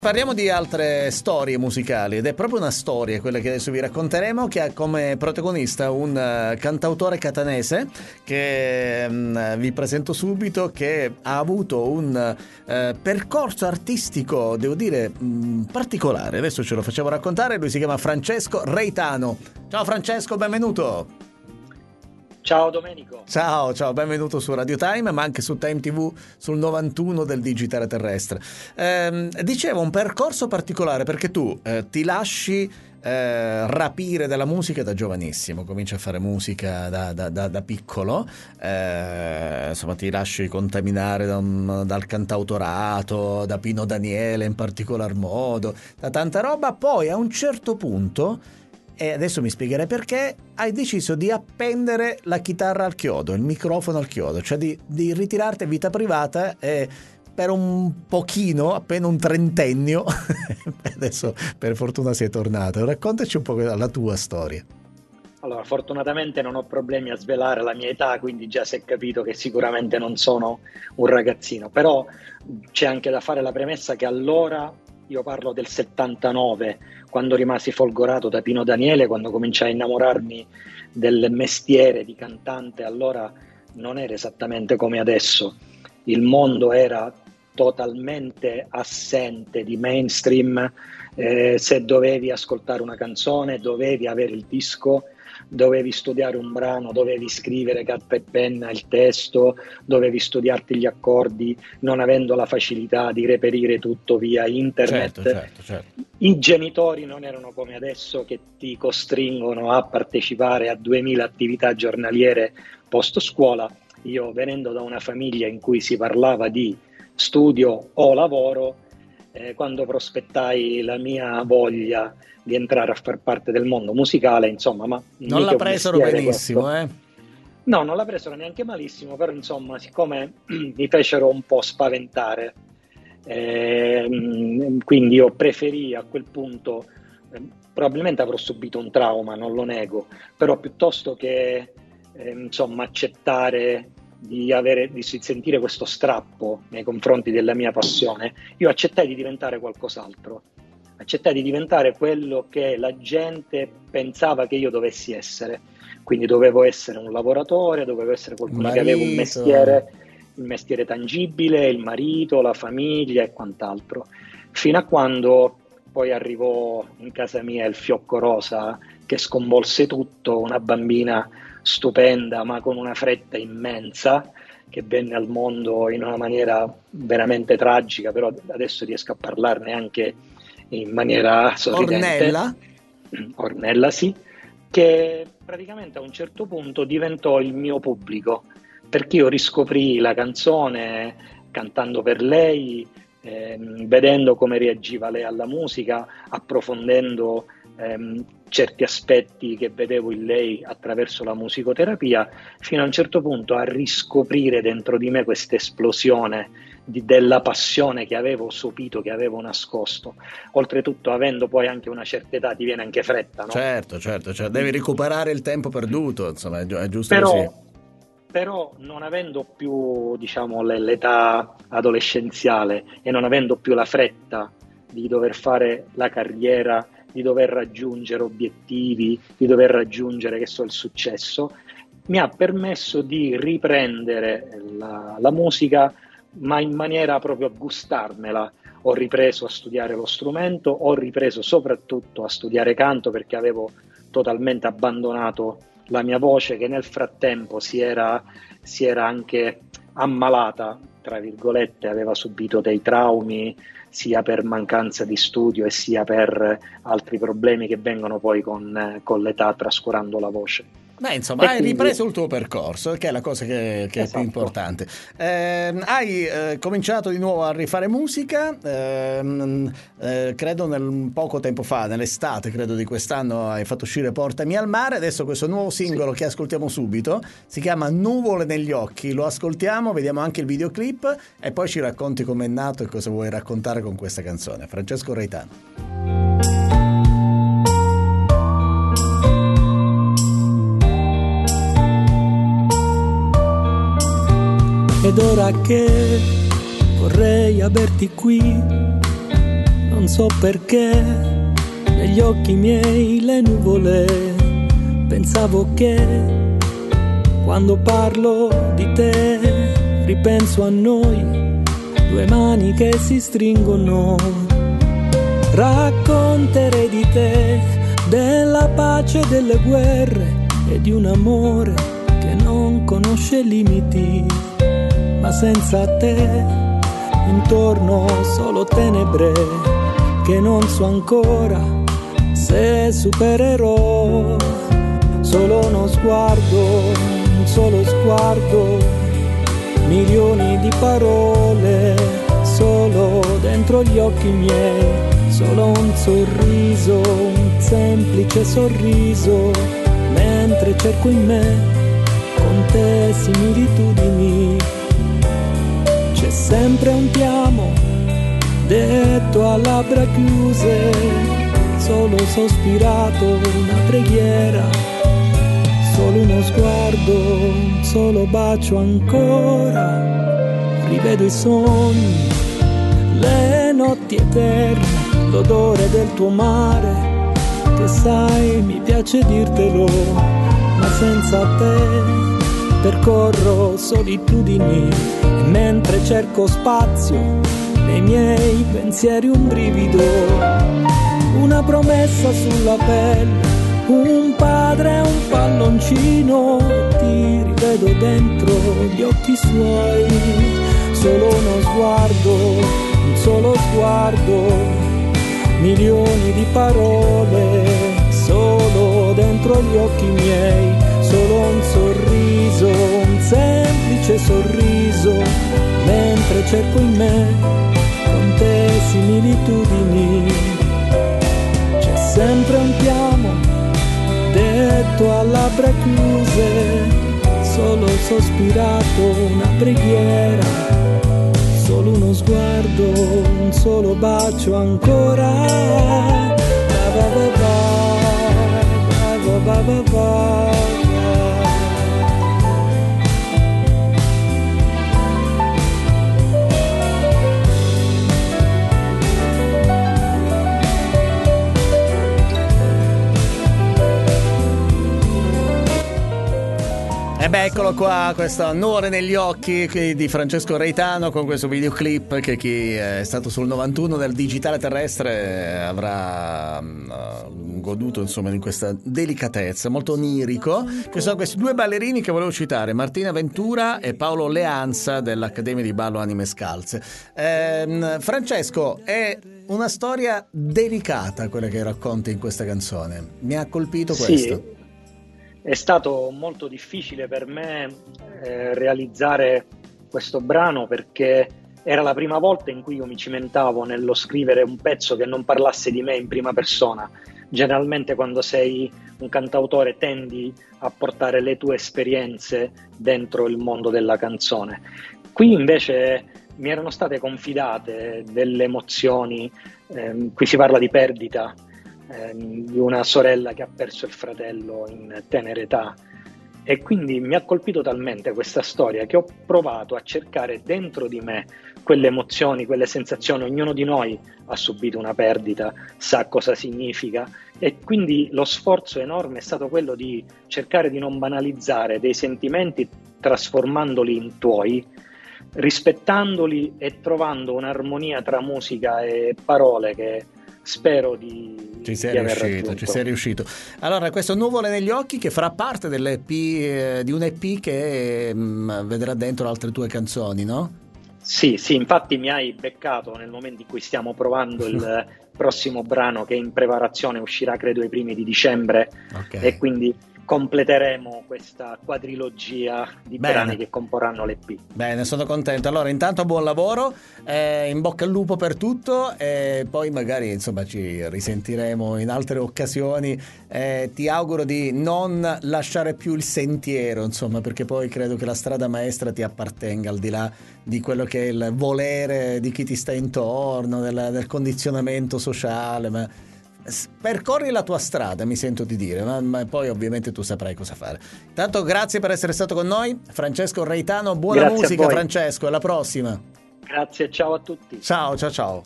Parliamo di altre storie musicali ed è proprio una storia quella che adesso vi racconteremo, che ha come protagonista un cantautore catanese che vi presento subito, che ha avuto un percorso artistico, devo dire, particolare. Adesso ce lo facciamo raccontare. Lui si chiama Francesco Reitano. Ciao Francesco, benvenuto. Ciao Domenico. Ciao, benvenuto su Radio Time, ma anche su Time TV sul 91 del digitale terrestre. Dicevo, un percorso particolare perché tu ti lasci rapire dalla musica da giovanissimo, cominci a fare musica da piccolo, insomma ti lasci contaminare dal cantautorato, da Pino Daniele in particolar modo, da tanta roba. Poi a un certo punto, e adesso mi spiegherai perché, hai deciso di appendere la chitarra al chiodo, il microfono al chiodo, cioè di ritirarti vita privata e per un pochino, appena un trentennio, adesso per fortuna sei tornato. Raccontaci un po' la tua storia. Allora, fortunatamente non ho problemi a svelare la mia età, quindi già si è capito che sicuramente non sono un ragazzino, però c'è anche da fare la premessa che allora, io parlo del 79, quando rimasi folgorato da Pino Daniele, quando cominciai a innamorarmi del mestiere di cantante, allora non era esattamente come adesso. Il mondo era totalmente assente di mainstream, se dovevi ascoltare una canzone, dovevi avere il disco, dovevi studiare un brano, dovevi scrivere carta e penna il testo, dovevi studiarti gli accordi, non avendo la facilità di reperire tutto via internet. Certo. I genitori non erano come adesso che ti costringono a partecipare a 2000 attività giornaliere post scuola. Io, venendo da una famiglia in cui si parlava di studio o lavoro, quando prospettai la mia voglia di entrare a far parte del mondo musicale, insomma, ma non la presero benissimo, No, non la presero neanche malissimo, però insomma, siccome mi fecero un po' spaventare, quindi io preferii a quel punto, probabilmente avrò subito un trauma, non lo nego, però piuttosto che insomma accettare di sentire questo strappo nei confronti della mia passione, io accettai di diventare qualcos'altro, accettai di diventare quello che la gente pensava che io dovessi essere, quindi dovevo essere un lavoratore, dovevo essere qualcuno che aveva un mestiere, il mestiere tangibile, il marito, la famiglia e quant'altro, fino a quando poi arrivò in casa mia il fiocco rosa che sconvolse tutto, una bambina stupenda ma con una fretta immensa che venne al mondo in una maniera veramente tragica, però adesso riesco a parlarne anche in maniera sorridente. Ornella, sì, che praticamente a un certo punto diventò il mio pubblico, perché io riscoprì la canzone cantando per lei, vedendo come reagiva lei alla musica, approfondendo certi aspetti che vedevo in lei attraverso la musicoterapia, fino a un certo punto a riscoprire dentro di me questa esplosione della passione che avevo sopito, che avevo nascosto. Oltretutto, avendo poi anche una certa età, ti viene anche fretta, no? Certo, devi recuperare il tempo perduto, insomma, è giusto così. Però non avendo più, diciamo, l'età adolescenziale e non avendo più la fretta di dover fare la carriera, di dover raggiungere obiettivi, di dover raggiungere, che so, il successo, mi ha permesso di riprendere la musica, ma in maniera proprio a gustarmela. Ho ripreso a studiare lo strumento, ho ripreso soprattutto a studiare canto, perché avevo totalmente abbandonato la mia voce, che nel frattempo si era anche ammalata, tra virgolette, aveva subito dei traumi sia per mancanza di studio e sia per altri problemi che vengono poi con l'età, trascurando la voce. Beh, insomma, hai ripreso il tuo percorso, che è la cosa che è più importante. Hai cominciato di nuovo a rifare musica, credo poco tempo fa, nell'estate, credo di quest'anno, hai fatto uscire Portami al mare. Adesso questo nuovo singolo che ascoltiamo subito si chiama Nuvole negli occhi. Lo ascoltiamo, vediamo anche il videoclip e poi ci racconti com'è nato e cosa vuoi raccontare con questa canzone. Francesco Reitano. Ed ora che vorrei averti qui, non so perché negli occhi miei le nuvole. Pensavo che quando parlo di te ripenso a noi, due mani che si stringono. Racconterei di te, della pace e delle guerre e di un amore che non conosce limiti, ma senza te intorno solo tenebre che non so ancora se supererò. Solo uno sguardo, un solo sguardo, milioni di parole solo dentro gli occhi miei. Solo un sorriso, un semplice sorriso, mentre cerco in me con te similitudini. C'è sempre un ti amo detto a labbra chiuse, solo sospirato una preghiera, solo uno sguardo, un solo bacio ancora. Rivedo i sogni, le notti eterne, l'odore del tuo mare, che sai mi piace dirtelo, ma senza te percorro solitudini, e mentre cerco spazio nei miei pensieri un brivido, una promessa sulla pelle, un padre, un palloncino, ti rivedo dentro gli occhi suoi, solo uno sguardo, un solo sguardo, milioni di parole solo dentro gli occhi miei, solo un sorriso, un semplice sorriso, mentre cerco in me con te similitudini. C'è sempre un ti amo detto a labbra chiuse, solo sospirato una preghiera, solo uno sguardo, un solo bacio ancora. Ba ba ba ba, ba ba ba. E beh, eccolo qua, questa Nuvole negli occhi di Francesco Reitano, con questo videoclip che chi è stato sul 91 del digitale terrestre avrà goduto, insomma, di questa delicatezza, molto onirico. Ci sono questi due ballerini che volevo citare, Martina Ventura e Paolo Leanza dell'Accademia di Ballo Anime Scalze. Francesco, è una storia delicata quella che racconti in questa canzone, mi ha colpito questo. Sì. È stato molto difficile per me realizzare questo brano, perché era la prima volta in cui io mi cimentavo nello scrivere un pezzo che non parlasse di me in prima persona. Generalmente quando sei un cantautore tendi a portare le tue esperienze dentro il mondo della canzone. Qui invece mi erano state confidate delle emozioni, qui si parla di perdita, di una sorella che ha perso il fratello in tenera età, e quindi mi ha colpito talmente questa storia che ho provato a cercare dentro di me quelle emozioni, quelle sensazioni. Ognuno di noi ha subito una perdita, sa cosa significa, e quindi lo sforzo enorme è stato quello di cercare di non banalizzare dei sentimenti trasformandoli in tuoi, rispettandoli e trovando un'armonia tra musica e parole che spero di aver raggiunto. Ci sei riuscito. Allora, questo Nuvole negli occhi, che farà parte dell'EP, di un EP che vedrà dentro altre tue canzoni, no? Sì, infatti mi hai beccato nel momento in cui stiamo provando il prossimo brano, che in preparazione uscirà credo ai primi di dicembre, okay. E quindi completeremo questa quadrilogia di brani che comporranno l'EP. Bene, sono contento. Allora, intanto buon lavoro, in bocca al lupo per tutto, e poi magari insomma ci risentiremo in altre occasioni. Ti auguro di non lasciare più il sentiero, insomma, perché poi credo che la strada maestra ti appartenga, al di là di quello che è il volere di chi ti sta intorno, del condizionamento sociale, ma percorri la tua strada, mi sento di dire, ma poi ovviamente tu saprai cosa fare. Tanto grazie per essere stato con noi, Francesco Reitano. Buona musica, Francesco, alla prossima. Grazie, ciao a tutti. Ciao.